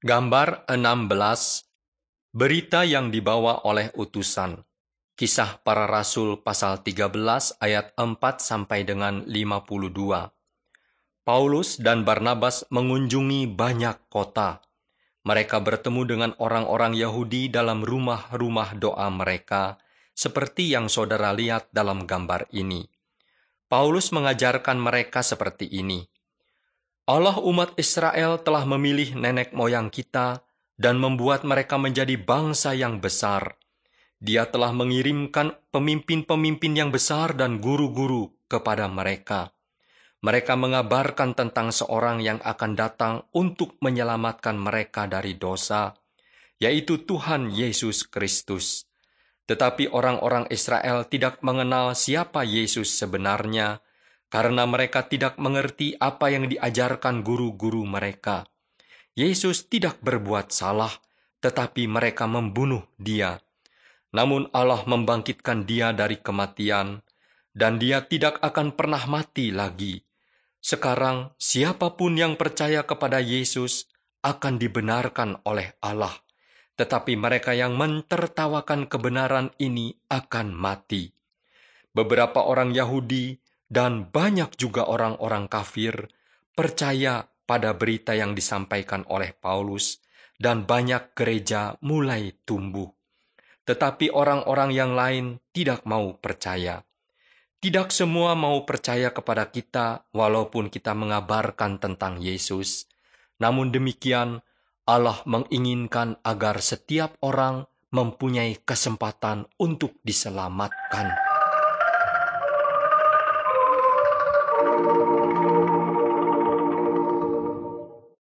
Gambar 16. Berita yang dibawa oleh utusan. Kisah para Rasul pasal 13 ayat 4 sampai dengan 52. Paulus dan Barnabas mengunjungi banyak kota. Mereka bertemu dengan orang-orang Yahudi dalam rumah-rumah doa mereka, seperti yang saudara lihat dalam gambar ini. Paulus mengajarkan mereka seperti ini. Allah umat Israel telah memilih nenek moyang kita dan membuat mereka menjadi bangsa yang besar. Dia telah mengirimkan pemimpin-pemimpin yang besar dan guru-guru kepada mereka. Mereka mengabarkan tentang seorang yang akan datang untuk menyelamatkan mereka dari dosa, yaitu Tuhan Yesus Kristus. Tetapi orang-orang Israel tidak mengenal siapa Yesus sebenarnya, karena mereka tidak mengerti apa yang diajarkan guru-guru mereka. Yesus tidak berbuat salah, tetapi mereka membunuh dia. Namun Allah membangkitkan dia dari kematian, dan dia tidak akan pernah mati lagi. Sekarang, siapapun yang percaya kepada Yesus akan dibenarkan oleh Allah, tetapi mereka yang mentertawakan kebenaran ini akan mati. Beberapa orang Yahudi dan banyak juga orang-orang kafir percaya pada berita yang disampaikan oleh Paulus, dan banyak gereja mulai tumbuh. Tetapi orang-orang yang lain tidak mau percaya. Tidak semua mau percaya kepada kita walaupun kita mengabarkan tentang Yesus. Namun demikian, Allah menginginkan agar setiap orang mempunyai kesempatan untuk diselamatkan.